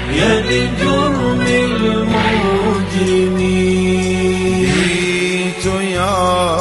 يا لجرم المجرمين. تو یا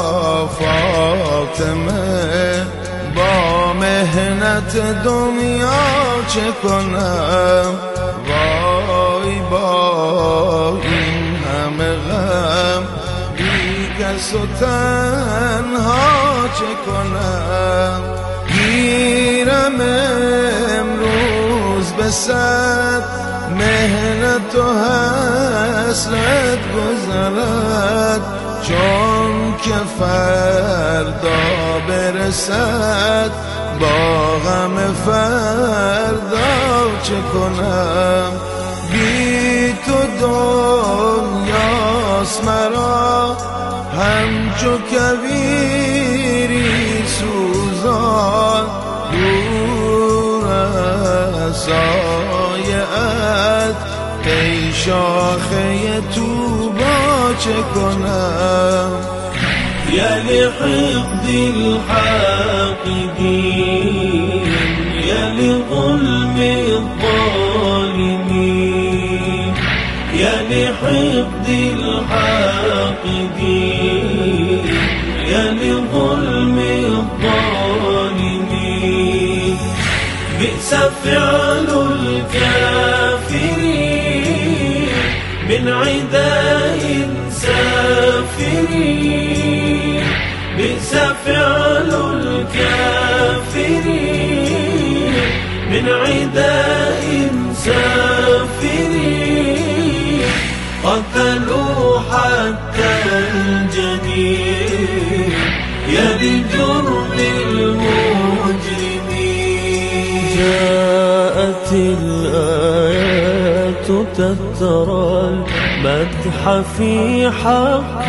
فاطمه با مهنت دنیا چه کنم، وای با این همه غم بی کس و تنها چه کنم. گیرم امروز به صد مهنت و حسرت گذرد، چون که فردا برسد با غم فردا چه کنم. بی تو دنیاست مرا همچو کویری سوزان، دور از سایه‌ات ای شاخه طوبی چه کنم. يا لحقد الحاقدين، يا لظلم الظالمين، يا لحقد الحاقدين، يا لظلم الظالمين. بئس فعل الكافرين من عداء سافرين، بئس فعل الكافرين من عداء سافرين. قتلوا حتى الجنين يا لجرم المجرمين. جاءت الآيات تترى المدح في حق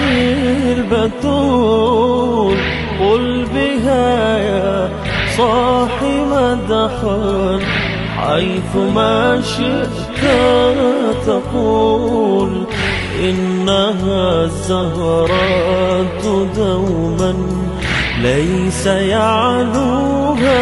البتول، قل بها يا صاح مدحا حيث ما شئت تقول. إنها الزهرات دوما ليس يعلوها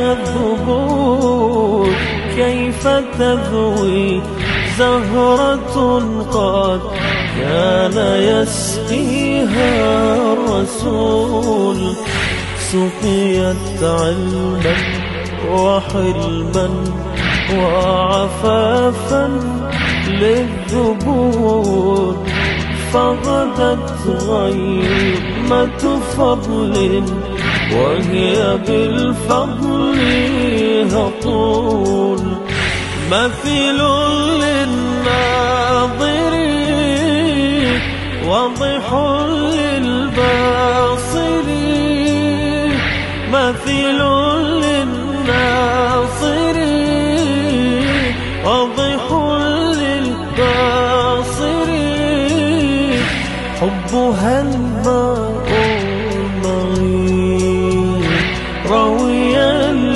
الذبول، كيف تذوي زهرة قد كان يسقيها الرسول. سقيت علما وحلما وعفافا للذبول، فغدت غيمة فضل وهي بالفضل هطول. مثل للناظرين واضح للباصرين، مثل للناصرين واضح للباصرين. حبها الماء المغيب رويا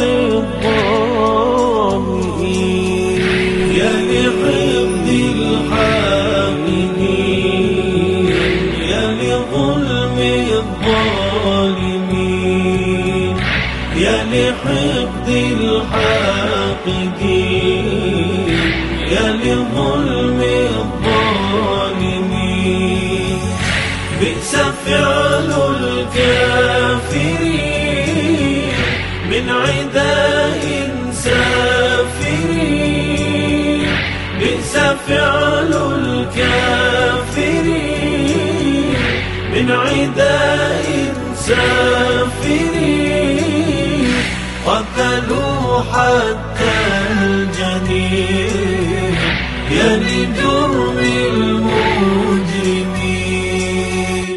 للظامئين. يا لحقد الحاقدين، يا لظلم الظالمين، يا لحقد الحاقدين، يا لظلم الظالمين. بئس فعل الكافرين من عداء سافرين، بئس فعل الكافرين من عداء سافرين. قتلوا حتى الجنين يا لجرم المجرمين.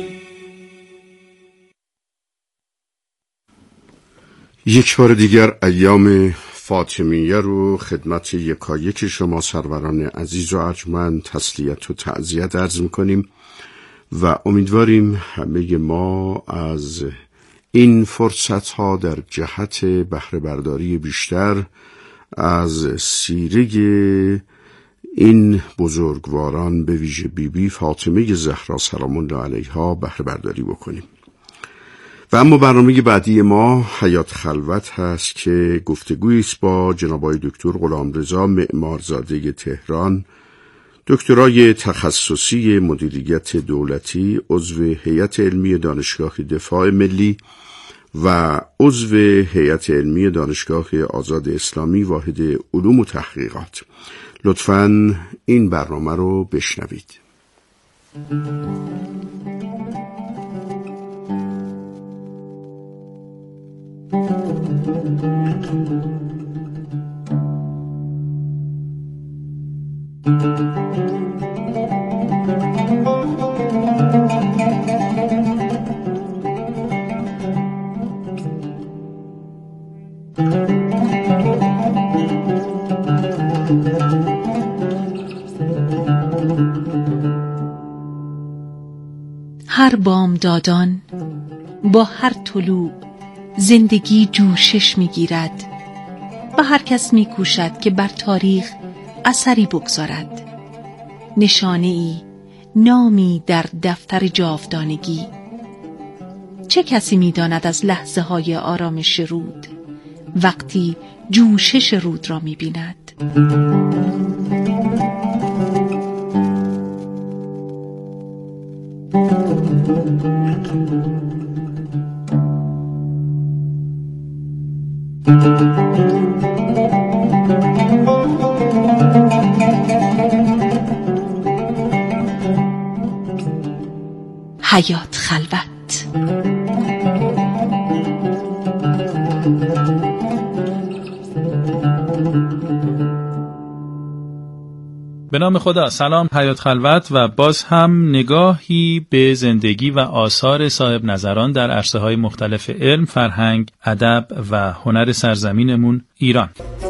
یک بار دیگر ایام فاطمیه رو خدمت یکایک شما سروران عزیز و ارجمند تسلیت و تعزیت عرض می‌کنیم و امیدواریم همه ما از این فرصت‌ها در جهت بهره برداری بیشتر از سیره این بزرگواران به ویژه بیبی فاطمه زهرا سلام الله علیها بهره برداری بکنیم. و اما برنامه بعدی ما حیات خلوت هست که گفتگویی است با جناب آقای دکتر غلامرضا معمارزاده تهران، دکترای تخصصی مدیریت دولتی، عضو هیئت علمی دانشگاه دفاع ملی و عضو هیئت علمی دانشگاه آزاد اسلامی واحد علوم و تحقیقات. لطفاً این برنامه رو بشنوید. هر بامدادان با هر طلوع زندگی جوشش می‌گیرد و هر کس می‌کوشد که بر تاریخ اثری بگذارد، نشانه‌ای، نامی در دفتر جاودانگی. چه کسی می‌داند از لحظه‌های آرامش رود وقتی جوشش رود را می‌بیند؟ حیات خلوت. به نام خدا. سلام، حیات خلوت و باز هم نگاهی به زندگی و آثار صاحب نظران در عرصه‌های مختلف علم، فرهنگ، ادب و هنر سرزمینمون ایران.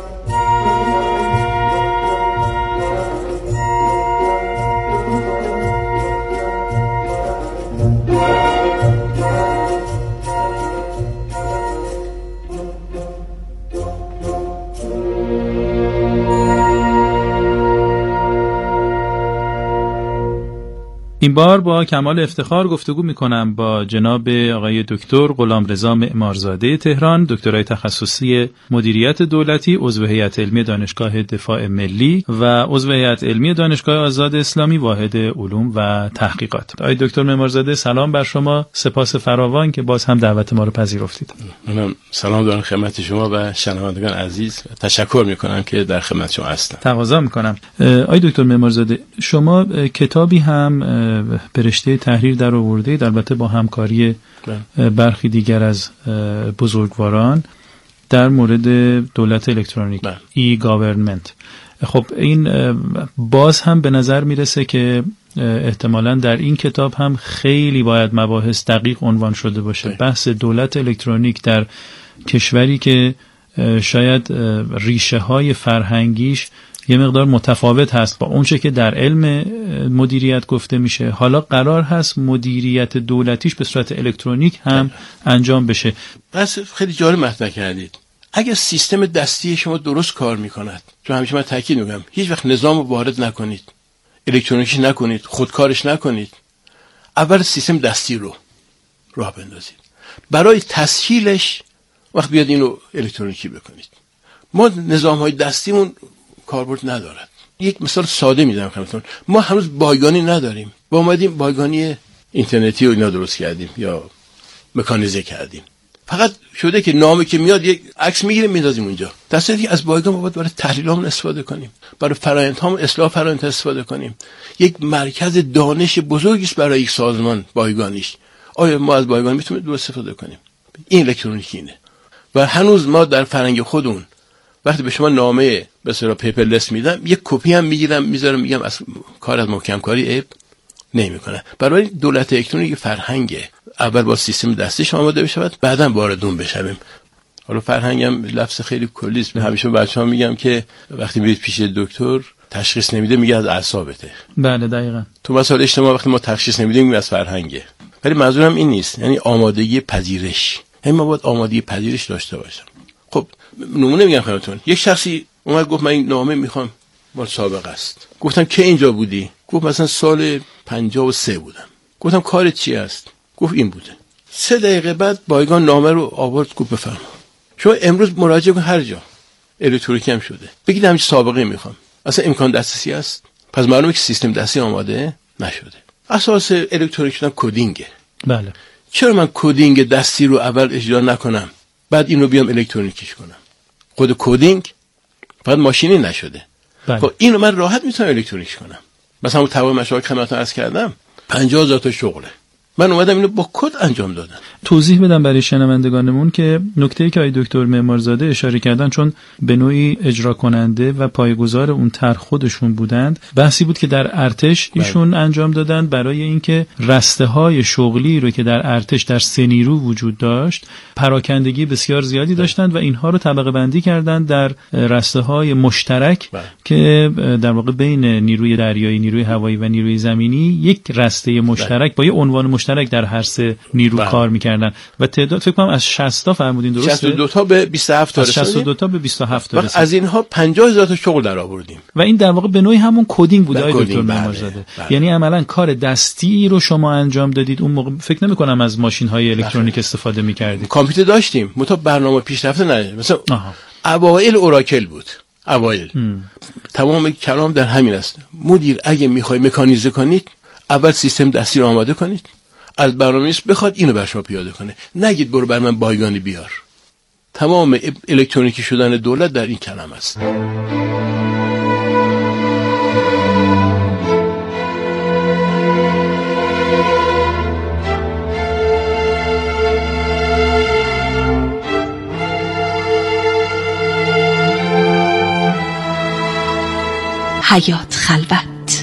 این بار با کمال افتخار گفتگو میکنم با جناب آقای دکتر غلامرضا معمارزاده تهران، دکترای تخصصی مدیریت دولتی، عضو هیئت علمی دانشگاه دفاع ملی و عضو هیئت علمی دانشگاه آزاد اسلامی واحد علوم و تحقیقات. آقای دکتر معمارزاده، سلام بر شما، سپاس فراوان که باز هم دعوت ما رو پذیرفتید. منم سلام دارم خدمت شما و شنوندگان عزیز و تشکر میکنم که در خدمت شما هستم. تقاضا میکنم. آقای دکتر معمارزاده، شما کتابی هم به رشته تحریر در آوردید، البته با همکاری برخی دیگر از بزرگواران، در مورد دولت الکترونیک، ای گاورنمنت. خب این باز هم به نظر میرسه که احتمالاً در این کتاب هم خیلی باید مباحث دقیق عنوان شده باشه. بحث دولت الکترونیک در کشوری که شاید ریشه های فرهنگیش یه مقدار متفاوت هست با اونچه که در علم مدیریت گفته میشه. حالا قرار هست مدیریت دولتیش به صورت الکترونیک هم انجام بشه. بس خیلی جالب مطرح کردید. اگر سیستم دستی شما درست کار میکند، چون همیشه من تاکید میکنم هیچ وقت نظام رو وارد نکنید، الکترونیکی نکنید، خودکارش نکنید. اول سیستم دستی رو راه بندازید، برای تسهیلش وقت بیاد اینو الکترونیکی بکنید. ما نظام‌های دستیمون کاربرد ندارد. یک مثال ساده میزنم خدمتتون. ما هنوز بایگانی نداریم. با اومدیم بایگانی اینترنتی رو اینا درست کردیم یا مکانیزه کردیم. فقط شده که نامه که میاد یک عکس میگیریم میذاریم اونجا. در صورتی که از بایگان باید برای تحلیلامون استفاده کنیم، برای فرآیندهامون اصلاح فرآیند استفاده کنیم. یک مرکز دانش بزرگی است برای یک سازمان بایگانیش. آیا ما از بایگان میتونیم درست استفاده کنیم؟ این الکترونیکی اینه. و هنوز ما در فرهنگ خودمون وقتی به شما نامه به صورت پیپرلس میدم، یک کپی هم میگیرم میذارم، میگم از کار از محکم کاری عیب نمیکنه. برای دولت الکترونیک فرهنگه. اول با سیستم دستیش آماده بشود، بعداً وارد اون بشویم. حالا فرهنگم لفظ خیلی کلی است. همیشه بچه‌ها میگم که وقتی میرید پیش دکتر تشخیص نمیده میگه از اعصابته. بله دقیقاً. تو مسائل اجتماعی وقتی ما تشخیص نمیدیم میگیم از فرهنگه. ولی منظورم این نیست، یعنی آمادگی پذیرش. یعنی ما باید آمادگی پذیرش داشته باشیم. خب نمونه میگم خدمتتون. یک شخصی اومد گفت من این نامه میخوام، مال سابقه است. گفتم که اینجا بودی؟ گفت مثلا سال 53 بودم. گفتم کارت چی است؟ گفت این بوده. 3 دقیقه بعد بایگان نامه رو آورد گفت بفرما شما امروز مراجعه کن هر جا، الکترونیکی هم شده، بگید همین سابقه میخوام. اصلا امکان دسترسی است؟ پس معلومه که سیستم دستی آماده نشده. اساس الکترونیک شدن کدینگه. بله. چرا من کدینگ دستی رو اول اجرا نکنم بعد اینو بیام الکترونیکیش کنم؟ خود کدینگ فقط ماشینی نشده. بله. خب اینو من راحت میتونم الکترونیکش کنم. مثلا اون تمام مشاغل خدمتتون عرض کردم 50,000 تا شغله، من اومدم اینو با کد انجام دادم. توضیح بدم برای شنوندگانمون که نکته‌ای که آقای دکتر معمارزاده اشاره کردن، چون به نوعی اجرا کننده و پایه‌گذار اون طرح خودشون بودند، بحثی بود که در ارتش ایشون انجام دادن برای اینکه رسته‌های شغلی رو که در ارتش در 3 نیرو وجود داشت پراکندگی بسیار زیادی داشتند و اینها رو طبقه بندی کردند در رسته‌های مشترک که در واقع بین نیروی دریایی، نیروی هوایی و نیروی زمینی یک رسته مشترک با یه عنوان مشترک در هر 3 نیرو کار می‌کردن و تعداد فکر کنم از 60 تا فرمودین، درسته؟ 62 تا به 27 تا رسیدیم. از 62 تا به 27 تا رسیدیم. از اینها 50,000 تا شغل در آوردیم. و این در واقع به نوعی همون کدینگ بود آقای دکتر معمارزاده. یعنی عملاً کار دستی رو شما انجام دادید. اون موقع فکر نمی‌کنم از ماشین‌های الکترونیک استفاده می‌کردید. کامپیوتر داشتیم، متأ برنامه پیشرفته نه. مثلا اوایل اوراکل بود. اوایل. تمام کلام در همین است. مدیر اگه می‌خوای مکانیزه کنید، اول سیستم دستی رو آماده کنید. از برنامه‌نویس بخواد اینو بر شما پیاده کنه. نگید برو بر من بایگانی بیار. تمام الکترونیکی شدن دولت در این کلمه است. حیات خلوت.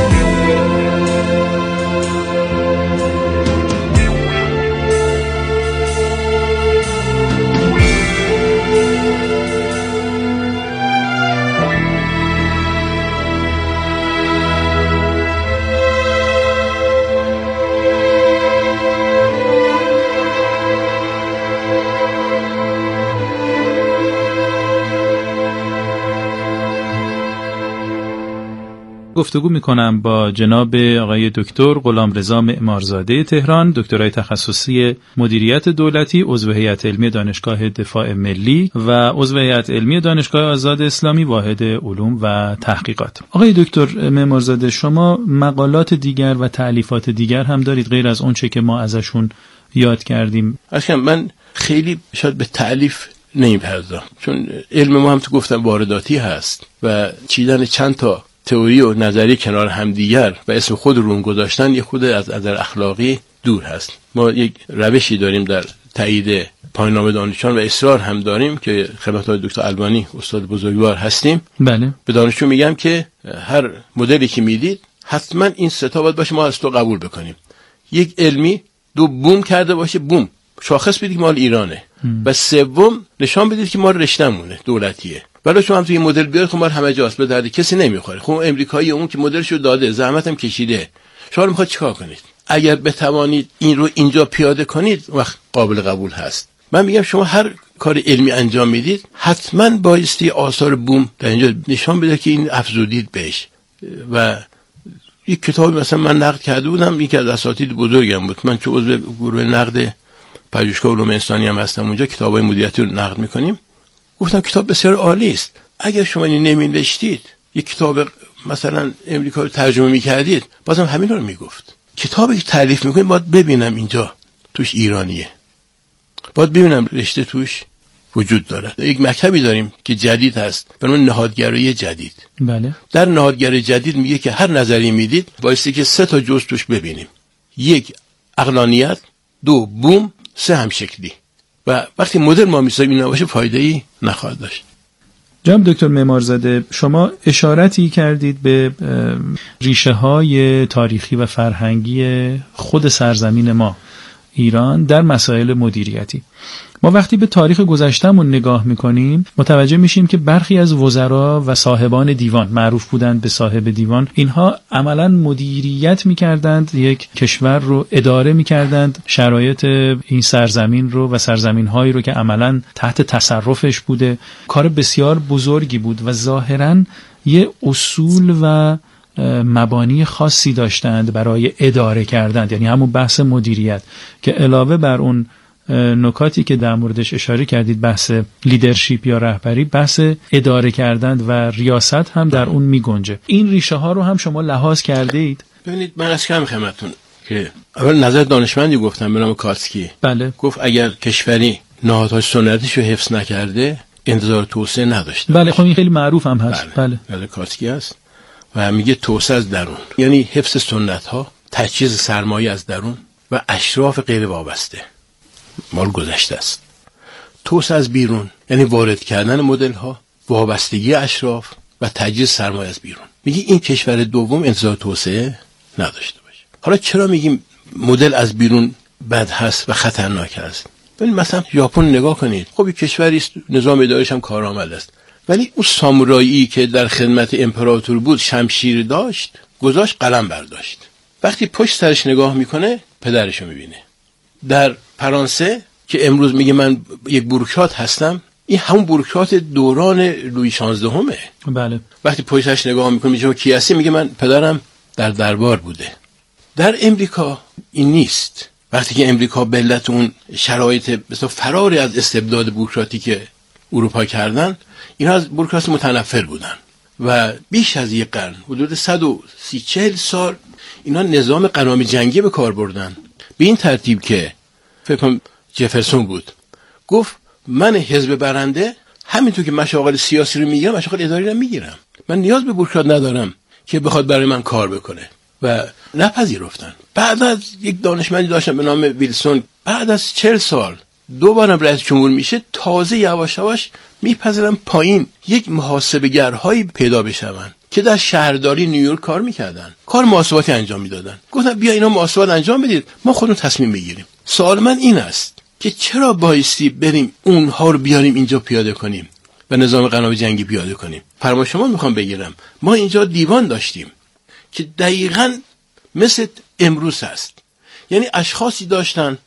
گفتگو میکنم با جناب آقای دکتر غلامرضا معمارزاده تهران، دکترای تخصصی مدیریت دولتی، عضو هیئت علمی دانشگاه دفاع ملی و عضو هیئت علمی دانشگاه آزاد اسلامی واحد علوم و تحقیقات. آقای دکتر معمارزاده، شما مقالات دیگر و تألیفات دیگر هم دارید غیر از اون چه که ما ازشون یاد کردیم؟ اصلا من خیلی شاید به تألیف نمی‌پردازم، چون علم ما هم تو گفتم وارداتی هست و چیدن چند تا تئوری و نظری کنار همدیگر و اسم خود رو گذاشتن یه خود از نظر اخلاقی دور هست. ما یک روشی داریم در تایید پایان‌نامه دانشجویان و اصرار هم داریم که خدمت دکتر البانی استاد بزرگوار هستیم. بله. به دانشجو میگم که هر مدلی که میدید حتما این 3 تا باید باشه، ما از تو قبول بکنیم. یک علمی 2 بوم کرده باشه، بوم شاخص بدید که مال ایرانه و 3 نشان بدید که مال رشته‌مونه دولتیه. ولی شما هم توی مدل بیاد خب مال همه جاست، به درد کسی نمیخوره. خب امریکایی اون که مدلشو داده، زحمت هم کشیده، شما میخواد چیکار کنید؟ اگر بتوانید این رو اینجا پیاده کنید وقت قابل قبول هست. من میگم شما هر کار علمی انجام میدید حتما بایستی آثار بوم در اینجا نشان بده که این افزودید بهش. و یک کتابی مثلا من نقد کرده بودم، یکی از اساتید بزرگم بود، من چون عضو گروه نقد پژوهشگاه علوم انسانی هم هستم، اونجا کتابای مدیریتی رو نقد میکنیم. گفتم کتاب بسیار عالی است، اگر شما این نمی‌نوشتید یک کتاب مثلا امریکا رو ترجمه می‌کردید بازم همین رو میگفت. کتابی که تعریف می‌کنید باید ببینم اینجا توش ایرانیه، باید ببینم رشته توش وجود داره. یک مکتبی داریم که جدید هست به نام نهادگرایی جدید. بله. در نهادگرایی جدید میگه که هر نظری میدید بایستی که 3 تا جزء توش ببینیم: 1 عقلانیت، 2 بوم، 3 همشکلی. و وقتی مدل ما میسازیم اینا باشه فایده‌ای نخواهد داشت. جناب دکتر معمارزاده، شما اشارتی کردید به ریشه‌های تاریخی و فرهنگی خود سرزمین ما ایران در مسائل مدیریتی. ما وقتی به تاریخ گذشته‌مون نگاه می‌کنیم متوجه میشیم که برخی از وزرا و صاحبان دیوان، معروف بودند به صاحب دیوان، اینها عملاً مدیریت می‌کردند، یک کشور رو اداره می‌کردند، شرایط این سرزمین رو و سرزمین‌هایی رو که عملاً تحت تصرفش بوده. کار بسیار بزرگی بود و ظاهراً یه اصول و مبانی خاصی داشتند برای اداره کردن، یعنی همون بحث مدیریت که علاوه بر اون نکاتی که در موردش اشاره کردید، بحث لیدرشپ یا رهبری، بحث اداره کردن و ریاست هم در اون میگنجه. این ریشه ها رو هم شما لحاظ کرده اید؟ ببینید من از کم خدمتتون که اول نظر دانشمندی گفتم به نام کاتسکی. بله. گفت اگر کشوری نهادهای سنتیشو حفظ نکرده انتظار توسعه نداشته. بله خب این خیلی معروف هم هست. بله کاتسکی هست و میگه توسعه از درون، یعنی حفظ سنت ها، تجهیز سرمایه از درون و اشراف غیر وابسته مال گذشته است. توسعه از بیرون یعنی وارد کردن مدل ها، وابستگی اشراف و تجهیز سرمایه از بیرون. میگه این کشور دوم انتظار توسعه نداشته باشه. حالا چرا میگیم مدل از بیرون بد هست و خطرناک است؟ ببین مثلا ژاپن نگاه کنید، خب یک کشوری است، نظام اداریش هم کارآمد است، ولی اون سامورایی که در خدمت امپراتور بود شمشیر داشت، گذاشت قلم برداشت. وقتی پشت سرش نگاه میکنه پدرشو میبینه. در فرانسه که امروز میگه من یک بوروکرات هستم، این همون بوروکرات دوران لویی 16 همه. بله. وقتی پشت سرش نگاه میکنه میگه کی هستی، میگه من پدرم در دربار بوده. در امریکا این نیست. وقتی که امریکا به علت اون شرایط مثلا فراری از استبداد بوروکراتی که اروپا کردن، اینا از بوروکراسی متنفر بودن و بیش از یک قرن، حدود 130-140 سال اینا نظام غنامی جنگی به کار بردن، به این ترتیب که فکر کنم جفرسون بود گفت من حزب برنده همینطور که مشاغل سیاسی رو میگیرم مشاغل اداری رو میگیرم، من نیاز به بوروکرات ندارم که بخواد برای من کار بکنه. و نپذیرفتن. بعد از یک دانشمندی داشتن به نام ویلسون، بعد از 40 سال دوباره رئیس جمهور میشه، تازه یواش یواش میپذیرن پایین یک محاسبه‌گرهایی پیدا بشون که در شهرداری نیویورک کار میکردن، کار محاسباتی انجام میدادن. گفتن بیا اینا محاسبات انجام بدید، ما خودمون تصمیم میگیریم. سوال من این است که چرا بایستی بریم اونها رو بیاریم اینجا پیاده کنیم و نظام غنامی جنگی پیاده کنیم؟ فرما شما میخوام بگیرم، ما اینجا دیوان داشتیم که دقیقاً مثل امروز هست، یعنی اشخاصی داشتن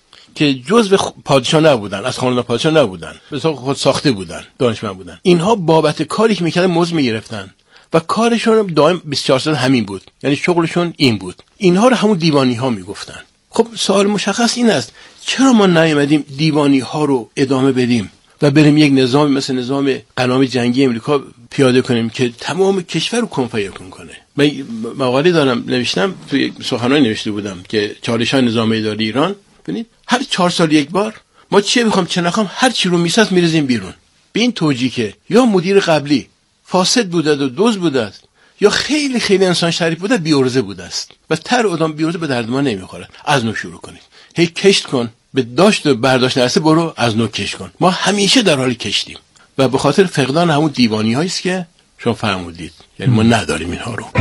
که جزء پادشاه نبودن، از خاندان پادشاه نبودن، به صورت خود ساخته بودن، دانشمند بودن. اینها بابت کاری که میکردن مزد میگرفتن و کارشون دائم 24 ساعت همین بود، یعنی شغلشون این بود. اینها رو همون دیوانی ها میگفتن. خب سوال مشخص این است چرا ما نیامدیم دیوانی ها رو ادامه بدیم و بریم یک نظام مثل نظام غنامی جنگی امریکا پیاده کنیم که تمام کشور رو کنفیکن کنه؟ من مقاله دارم نوشتم، توی سخنرانی نوشته بودم که چالش‌های نظام اداری ایران. ببینید هر 4 سال یک بار ما چه بخوام چه نخوام هر چی رو میساز میریزیم بیرون، به این توجیه که یا مدیر قبلی فاسد بوده و دزد بوده است، یا خیلی خیلی انسان شریف بوده بی‌عرضه بوده است و تر آدم بی‌عرضه به درد ما نمیخوره. از نو شروع کنید، هی کشت کن، به داشت و برداشت نرسه برو از نو کشت کن. ما همیشه در حال کشتیم و به خاطر فقدان همون دیوانی‌هایی است که شما فرمودید، یعنی ما نداریم اینها رو.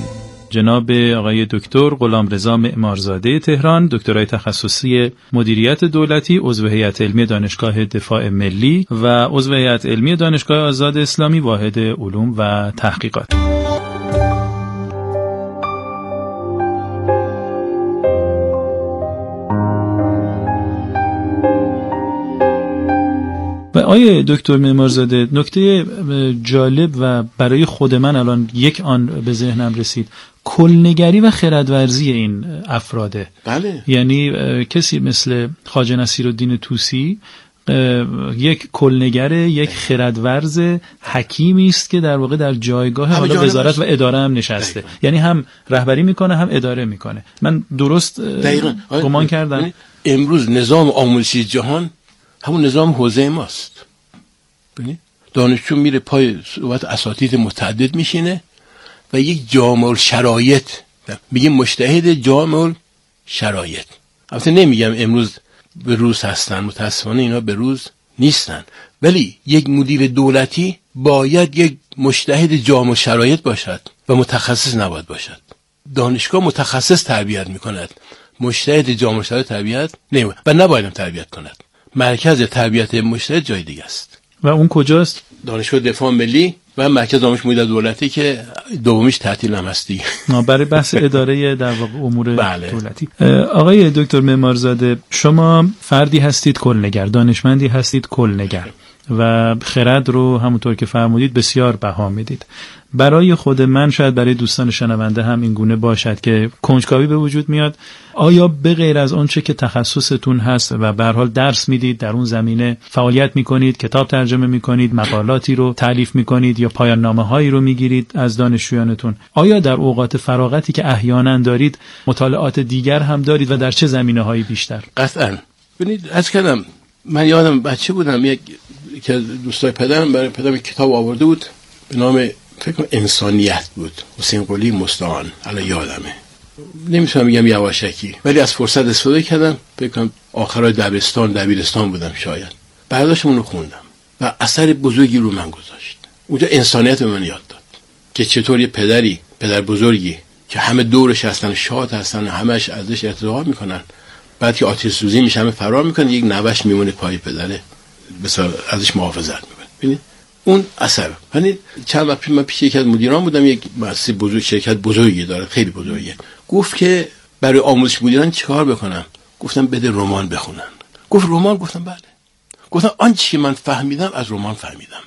جناب آقای دکتر غلامرضا معمارزاده تهران، دکترای تخصصی مدیریت دولتی، عضو هیئت علمی دانشگاه دفاع ملی و عضو هیئت علمی دانشگاه آزاد اسلامی واحد علوم و تحقیقات. و آقای دکتر معمارزاده، نکته جالب و برای خود من الان یک آن به ذهنم رسید، کلنگری و خردورزی این افراده. بله. یعنی کسی مثل خواجه نصیرالدین طوسی یک کلنگر، یک خردورز حکیمی است که در واقع در جایگاه حالا وزارت و اداره هم نشسته. یعنی هم رهبری میکنه هم اداره میکنه. من درست گمان کردم؟ امروز نظام آموزشی جهان همون نظام حوزه ماست. ببینید دانشجو میره پای صحبت اساتید متعدد میشینه و یک جامع شرایط میگه مجتهد جامع شرایط. البته نمیگم امروز به روز هستن، متاسفانه اینا به روز نیستن، ولی یک مدیر دولتی باید یک مجتهد جامع شرایط باشد و متخصص نباید باشد. دانشگاه متخصص تربیت میکند، مجتهد جامع شرایط تربیت نمی‌کند و نباید هم تربیت کند. مرکز تربیت مجتهد جای دیگه است. و اون کجاست؟ دانشگاه دفاع ملی و مرکز آموزش مدیریت دولتی که دومیش تعطیل هم هست دیگه. برای بحث اداره در واقع امور بله. دولتی. آقای دکتر معمارزاده، شما فردی هستید کلنگر، دانشمندی هستید کلنگر. و خرد رو همونطور که فرمودید بسیار بها میدید. برای خود من، شاید برای دوستان شنونده هم این گونه باشد که کنجکاوی به وجود میاد. آیا به غیر از اون چه که تخصصتون هست و به هر حال درس میدید، در اون زمینه فعالیت میکنید، کتاب ترجمه میکنید، مقالاتی رو تالیف میکنید یا پایان نامه هایی رو میگیرید از دانشجویانتون، آیا در اوقات فراغتی که احیانا دارید مطالعات دیگر هم دارید و در چه زمینه هایی بیشتر؟ قطعاً. ببینید از کردم من یادم بچه بودم یک که دوستای پدرم برای پدرم کتاب آورده بود به نام فکر کنم انسانیت بود، حسین قلی مستعان، الان یادمه، نمیتونم بگم یواشکی، ولی از فرصت استفاده کردم. فکر کنم آخرای دبیرستان بودم شاید، برداشتم اونو خوندم و اثر بزرگی رو من گذاشت. اونجا انسانیت به من یاد داد که چطور یه پدر بزرگی که همه دورش هستن، شاد هستن، همش ازش ارتضاع میکنن، بعد که آتش سوزی میشه همه فرار میکنه، یک نوش میمونه پای پدره مثلا ازش محافظت میکنه. ببینید اون اثر. یعنی چند وقت من پیش یکی از مدیران بودم، یک مؤسسه بزرگ، شرکت بزرگی داره، خیلی بزرگه. گفت که برای آموزش مدیران چیکار بکنم؟ گفتم بده رمان بخونن. گفت رمان؟ گفتم بله. گفتم آنچه من فهمیدم از رمان فهمیدم.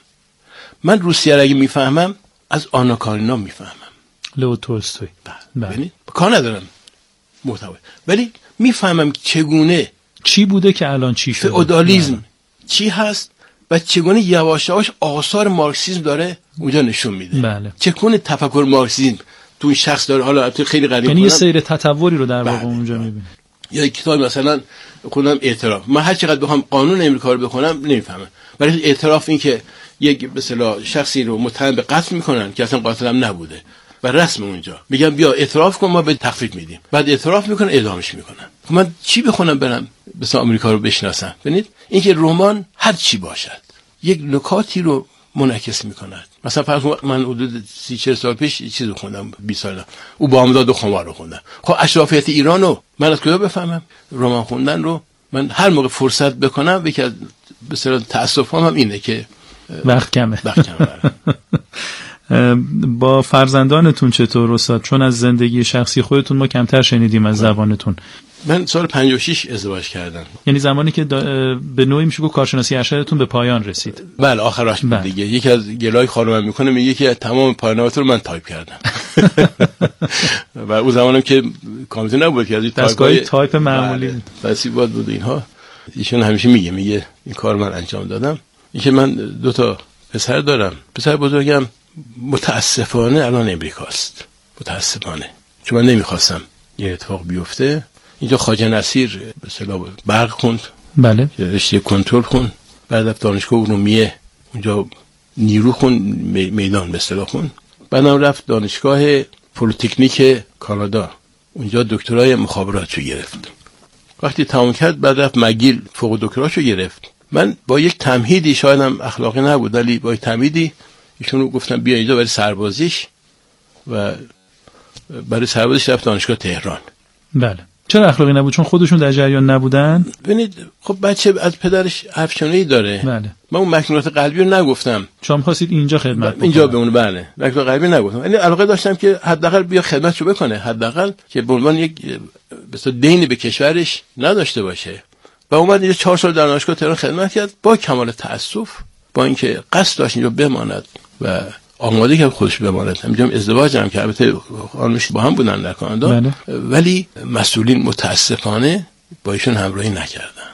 من روسیه را اگه میفهمم از آنا کارینا میفهمم، لئو تولستوی. بله. یعنی کار ندارم محتوا، ولی میفهمم چگونه چی بوده که الان چی شده، فئودالیسم چی هست و چگونه یواش یواش آثار مارکسیسم داره اونجا نشون میده. بله. چگونه تفکر مارکسیسم تو این شخص داره. حالا خیلی غریب، یعنی یه سیر تطوری رو در واقع بله. اونجا میبینه. یا کتاب مثلا خوندم اعتراف، من هر چقدر بخوام قانون امریکا رو بخونم نمیفهمم، ولی اعتراف این که یک به اصطلاح شخصی رو متهم به قتل میکنن که اصلا قاتل هم نبوده و رسم اونجا میگم بیا اعتراف کن ما به تخفیف میدیم، بعد اعتراف میکنن اعدامش میکنن. من چی بخونم برم مثلا آمریکا رو بشناسم؟ ببینید اینکه رمان هر چی باشد یک نکاتی رو منعکس میکند. مثلا فرض من حدود 30-40 سال پیش چیزی خوندم، 20 سال او بامداد و خمار رو خوندم. خب اشرافیت ایرانو من از کجا بفهمم؟ رمان خوندن رو من هر موقع فرصت بکنم، یکی از به اصطلاح تاسفم هم اینه که وقت کمه. با فرزندانتون چطور استاد؟ چون از زندگی شخصی خودتون ما کمتر شنیدیم از زبانتون. من سال 56 ازدواج کردم، یعنی زمانی که به نوعی میشه گفت کارشناسی ارشدتون به پایان رسید. بله آخرش بود دیگه. یکی از گلای خانمم میکنه میگه که تمام پایانات رو من تایپ کردم و اون زمانم که کامپیوتر نبود که از دستگاه تایپ معمولی بسی بود اینها. ایشون همیشه میگه این کار من انجام دادم. اینکه من 2 پسر دارم. پسر بزرگم متاسفانه الان امریکاست، متاسفانه، چون من نمیخواستم یه اتفاق بیفته. اینجا خواجه نصیر به اصطلاح برق خوند، بله، رشته کنترل خوند، بعد رفت دانشگاه ارومیه اونجا نیرو خوند، میدان به اصطلاح خوند، بعدم رفت دانشگاه پلیتکنیک کانادا اونجا دکترای مخابرات رو گرفت. وقتی تمام کرد بعد رفت مگیل فوق دکتراشو گرفت. من با یک تمهیدی، شاید هم اخلاقی نبود ولی با یک تمهیدی ایشون رو گفتم بیا اینجا برای سربازیش و برای سربازیش رفت دانشگاه تهران. بله. چرا اخلاقی نبود؟ چون خودشون در جریان نبودن؟ ببینید خب بچه از پدرش افشانه‌ای داره. بله. من اون مکنونات قلبی رو نگفتم. شما خواستید اینجا خدمت بکنید. اینجا بمونه. بله. مکنونات قلبی نگفتم. یعنی علاقه داشتم که حداقل بیا خدمتشو بکنه، حداقل که به عنوان یک مثلا دینی به کشورش نداشته باشه. و اومد اینجا 4 سال در دانشگاه تهران خدمت کرد با کمال تأسف، با اینکه قصد داشت اینجا بماند و آماده که خودش بماند. همینجا ازدواج هم که البته خانمش با هم بودن در کانادا. بله. ولی مسئولین متاسفانه با ایشون همراهی نکردن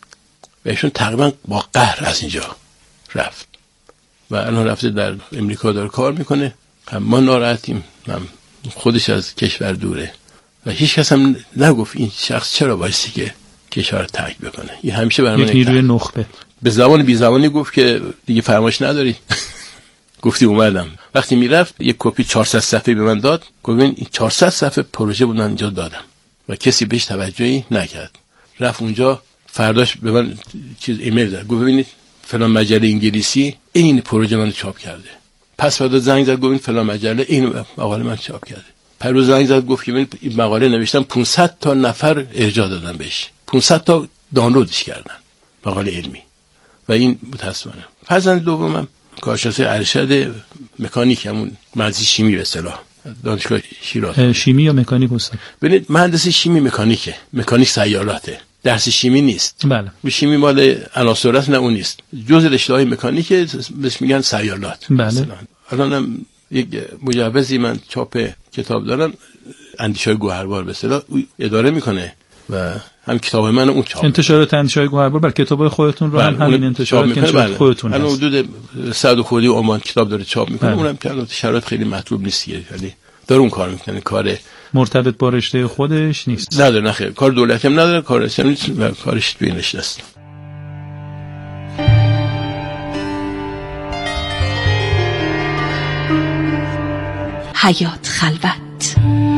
و ایشون تقریبا با قهر از اینجا رفت و الان رفته در امریکا داره کار میکنه. ما ناراحتیم، خودش از کشور دوره و هیچ کس هم نگفت این شخص چرا بایستی که کشور ترک بکنه. این همیشه برای من نیروی نخبه به زبان بی زبانی گفت که دیگه فرمایش نداری. گفتی اومدم. وقتی میرفت یک کپی 400 صفحه به من داد، گفت این 400 صفحه پروژه بود من اینجا دادم و کسی بهش توجهی نکرد. رفت اونجا، فرداش به من ایمیل داد، گفت ببینید فلان مجله انگلیسی این پروژه من چاپ کرده. پس فردا زنگ زد گفت این فلان مجله این مقاله من چاپ کرده. پروز زنگ زد گفت که این مقاله نوشتم 500 تا نفر ارجاع دادن بهش، 500 تا دانلودش کردن، مقاله علمی. و این متأسفانه. فرزند دومم کارشناس ارشد مکانیک، همون مهندسی شیمی به اصطلاح، دانشگاه شیراز. شیمی یا مکانیک استاد؟ ببینید مهندسی شیمی مکانیکه، مکانیک سیاراته. درس شیمی نیست. بله. شیمی مال عناصر است، نه اون نیست. جزء رشته‌های مکانیکه، بهش میگن سیالات. بله. الانم یک مجوزی من چاپ کتاب دارم، اندیشه‌های گوهربار به اصطلاح اداره میکنه و هم کتاب من اون چاپ انتشارات اندیشه‌های گوهربار بر کتاب خودتون رو هم همین انتشارات که خودتون هست. الان حدود 100 خودی عمان کتاب داره چاپ میکنه. اونم که الان شرایط خیلی مطلوب نیست، ولی داره اون کار میکنه. کار مرتبط با رشته خودش نیست. نداره، نه خیر. کار دولتی هم نداره، کار رسمی نیست و کارش توی رشته است. حیات خلوت.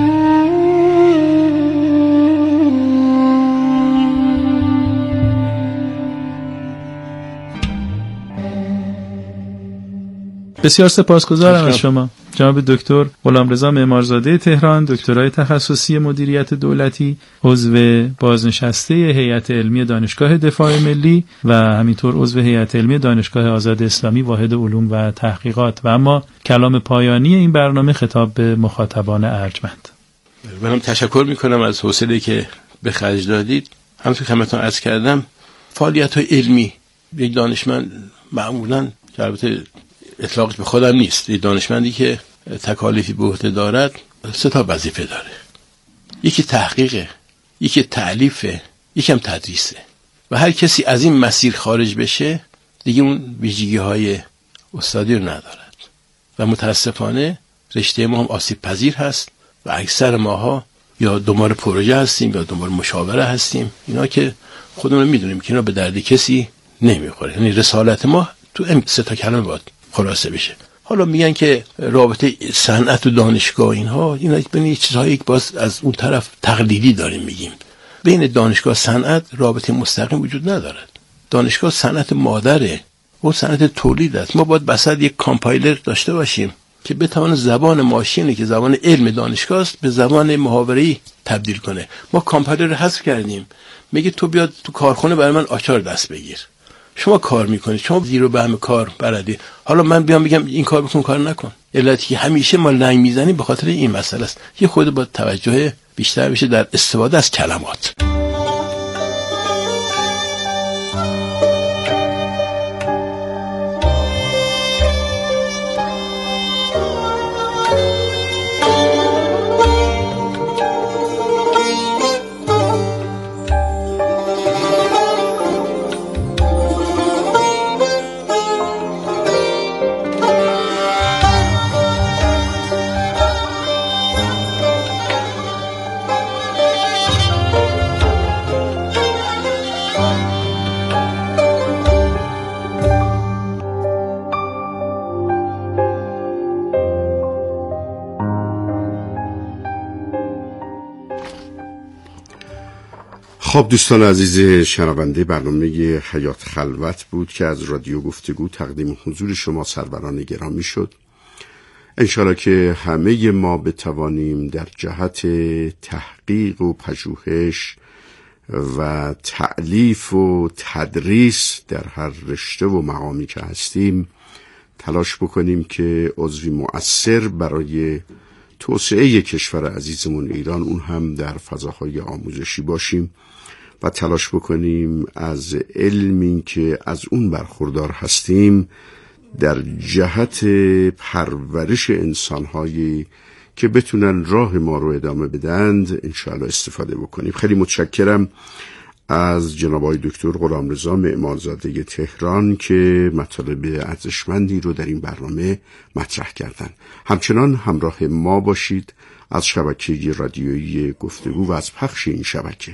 بسیار سپاسگزارم از شما جناب دکتر غلامرضا معمارزاده تهران، دکترای تخصصی مدیریت دولتی، عضو بازنشسته هیئت علمی دانشگاه دفاع ملی و همینطور عضو هیئت علمی دانشگاه آزاد اسلامی واحد علوم و تحقیقات. و اما کلام پایانی این برنامه خطاب به مخاطبان ارجمند. منم تشکر میکنم از حوصله‌ای که به خرج دادید. همونطور که خدمتتون عرض کردم، فعالیت‌های علمی یک دانشمند معمولاً که البته اطلاقش به خودم نیست، یک دانشمندی که تکالیفی به عهده دارد 3 وظیفه داره. یکی تحقیقه، یکی تألیفه، یکی هم تدریسه. و هر کسی از این مسیر خارج بشه دیگه اون ویژگی‌های استادی رو ندارد و متاسفانه رشته ما هم آسیب پذیر هست و اکثر ماها یا دنبال پروژه هستیم یا دنبال مشاوره هستیم، اینا که خودمون میدونیم که اینا به درد کسی نمیخوره. یعنی رسالت ما تو این 3 کلمه باید خلاصه بشه. حالا میگن که رابطه صنعت و دانشگاه اینا بین چیزهای یک باز از اون طرف تقلیدی داریم میگیم. بین دانشگاه صنعت رابطه مستقیم وجود ندارد. دانشگاه صنعت مادره، اون صنعت تولید است. ما باید بسط یک کامپایلر داشته باشیم که بتونه زبان ماشینی که زبان علم دانشگاه است به زبان محاوره‌ای تبدیل کنه. ما کامپایلر رو حذف کردیم، میگه تو بیاد تو کارخونه برای من آچار دست بگیر. شما کار میکنید، شما زیر و بهم کار بلدی، حالا من بیام بگم این کار بکن کار نکن. علتی که همیشه ما لنگ میزنیم به خاطر این مسئله است. یه خود با توجه بیشتر بشه در استفاده از کلمات. خب دوستان عزیز شنونده، برنامه حیات خلوت بود که از رادیو گفتگو تقدیم حضور شما سروران گرامی شد. انشاءالله که همه ما بتوانیم در جهت تحقیق و پژوهش و تألیف و تدریس در هر رشته و مقامی که هستیم تلاش بکنیم که عضوی مؤثر برای توسعه کشور عزیزمون ایران، اون هم در فضاهای آموزشی باشیم و تلاش بکنیم از علمی که از اون برخوردار هستیم در جهت پرورش انسانهایی که بتونن راه ما رو ادامه بدند انشاءالله استفاده بکنیم. خیلی متشکرم از جناب آقای دکتر غلامرضا معمارزاده تهران که مطالب ارزشمندی رو در این برنامه مطرح کردن. همچنان همراه ما باشید از شبکه رادیویی گفتگو و از پخش این شبکه.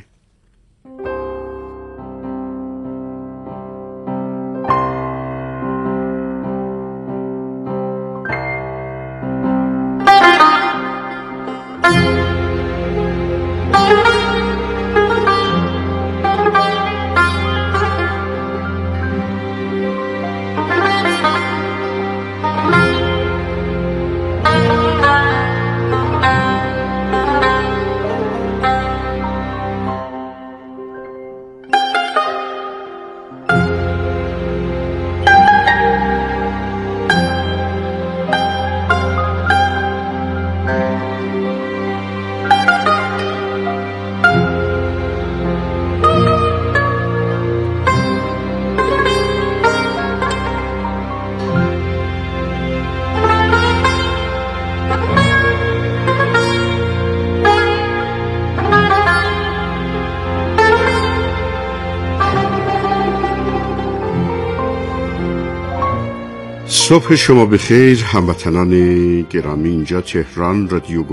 صبح شما بخیر هموطنان گرامی. اینجا تهران رادیو